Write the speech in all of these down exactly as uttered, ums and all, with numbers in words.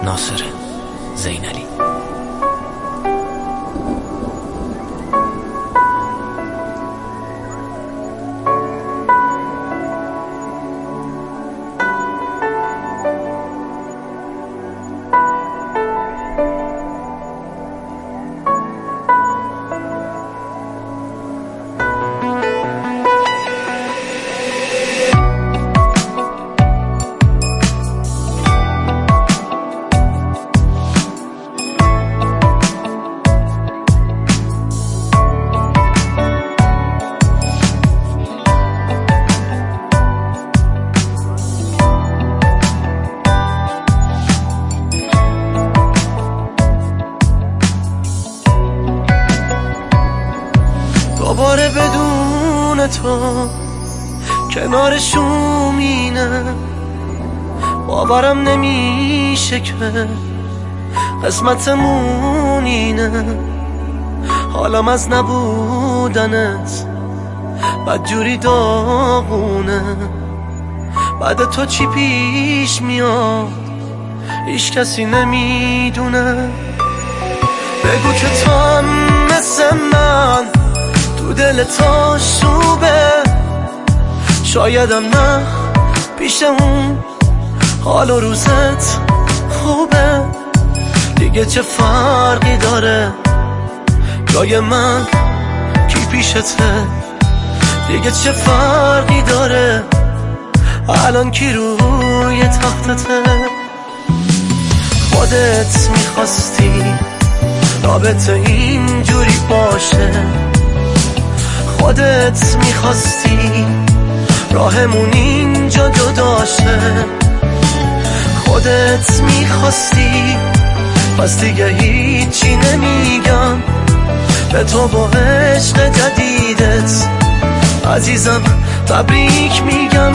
ناصر زینلی. دوباره بدون تو کنار شومینه، باورم نمیشه که قسمتمون اینه. حالم از نبودنت بدجوری داغونه. بعد تو چی پیش میاد هیچ کسی نمیدونه. بگو که تو هم مثل من تو دل تا شوبه، شایدم نه پیش اون حال و روزت خوبه. دیگه چه فرقی داره جای من کی پیشته؟ دیگه چه فرقی داره الان کی روی تختته؟ خودت میخواستی رابطه اینجوری باشه، خودت میخواستی راهمون اینجا جدا شه، خودت میخواستی. پس دیگه هیچی نمیگم به تو با عشق جدیدت عزیزم تبریک میگم.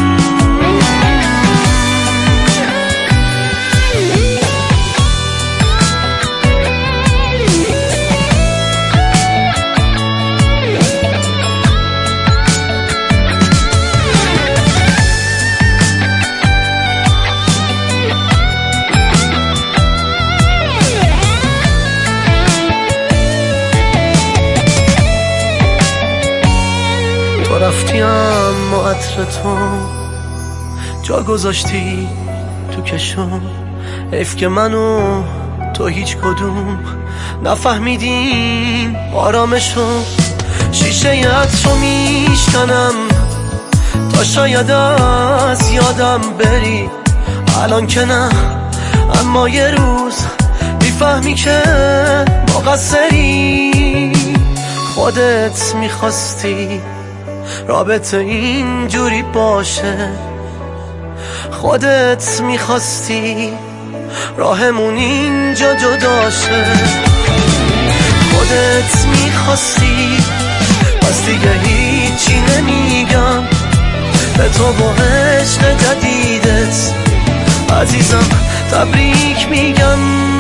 رفتی اما عطر تو جا گذاشتی تو کشم. حیف که منو تو هیچ کدوم نفهمیدیم آرامشو. شیشه عطر رو میشکنم تا شاید از یادم بری، الان که نه اما یه روز میفهمی که مقصری. خودت میخواستی رابطه اینجوری باشه، خودت میخواستی راهمون اینجا جدا شه، خودت میخواستی. پس دیگه هیچی نمیگم به تو با عشق جدیدت عزیزم تبریک میگم.